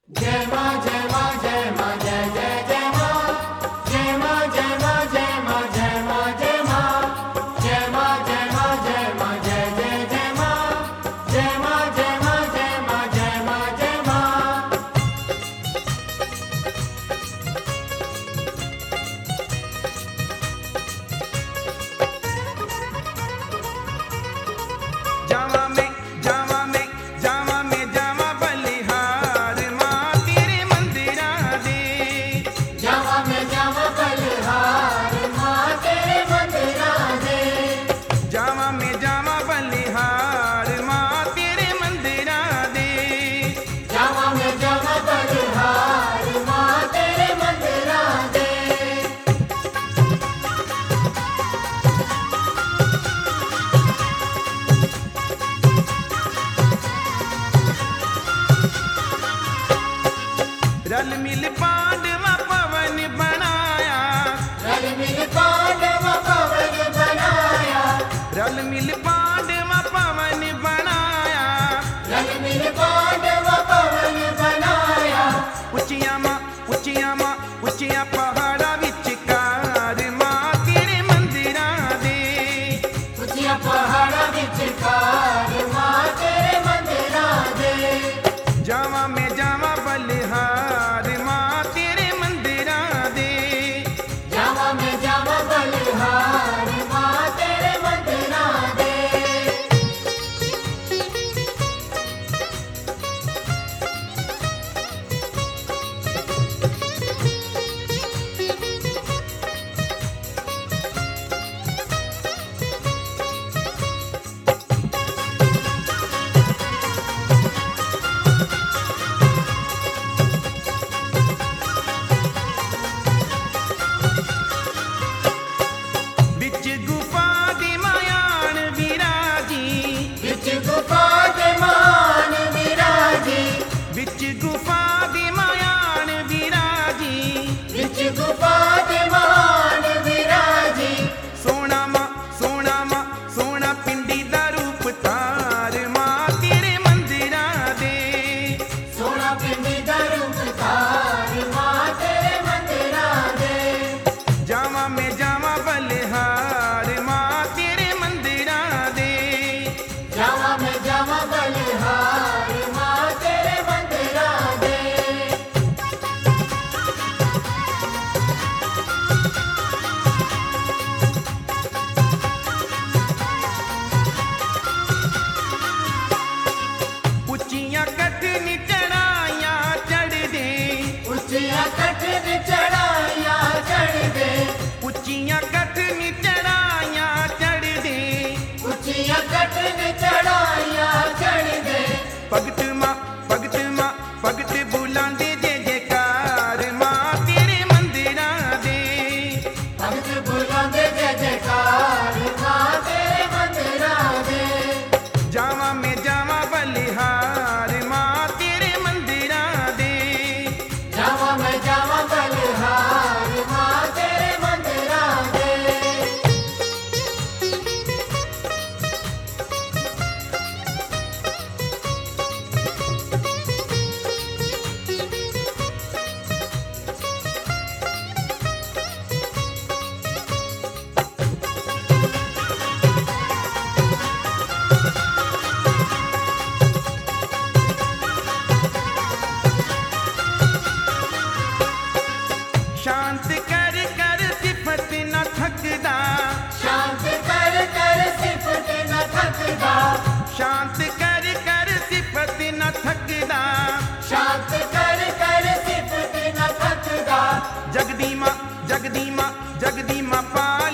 जय मां जय मां जय मां जय जय जय मां जय मां जय मां जय मां जय मां जय मां जय मां जय मां जय मां जय जय जय मां जय मां जय मां जय मां जय मां जय मां। जावा में जावा में जावा में जावा बलिहार मां तेरे मंदिरा दे। जावा में जावा बलिहार मां तेरे मंदिरा दे। जावा में जावा बलिहार मां तेरे मंदिरा दे। जावा में जावा बलिहार मां तेरे मंदिरा दे। रल मिल पांडवा पवन बनाया। रल मिल पांडवा पवन बनाया। रल मिल पांडवा पवन बनाया। रल मिल पांडवा पवन बनाया। उचिया मां उचिया मां उचिया पहाड़ा विचकार मां तेरे मंदिरा दे। उचिया पहाड़ा विचकार मां तेरे मंदिरा दे। जावा में जावा बलिहार मां तेरे मंदिरा दे। जावा में जावा बलिहार मां तेरे मंदिरा दे। बिच गुफा दी मायान विराजी। बिच गुफा दे मान विराजी। बिच गुफा दी मायान विराजी। बिच गुफा दे मान विराजी। सोना मां सोना मां सोना पिंडी दा रूप तार मां तेरे मंदिरा दे। सोना पिंडी दा रूप धार मां तेरे मंदिरा दे। जावा में जावा बलिहार मां तेरे मंदिरा दे। जावा में जावा बलिहार मां तेरे मंदिरा दे। उचियां कठिन चढ़ाइयां चढ़ दे। उचिया कठिन चढ़ाइयां चढ़ दे। उचियां कठिन चढ़ाइयां चढ़ दे। उचिया कठिन चढ़ाइयां चढ़ दे। भगत मां भगत बुलांदे जय जयकार मां तेरे मंदिरा दे। भगत बुलांदे जय जयकार मां तेरे मंदिरा दे। जावा में जावा बलिहार मां तेरे मंदिरा दे। जावा में जावा बलिहार मां तेरे मंदिरा दे। शांत कर कर सिफत न थकदा। शांत कर कर सिफत न थकदा। शांत कर कर सिफत न थकदा। शांत कर कर सिफत न थकदा। जगदी मां जगदी मां जगदी मां पार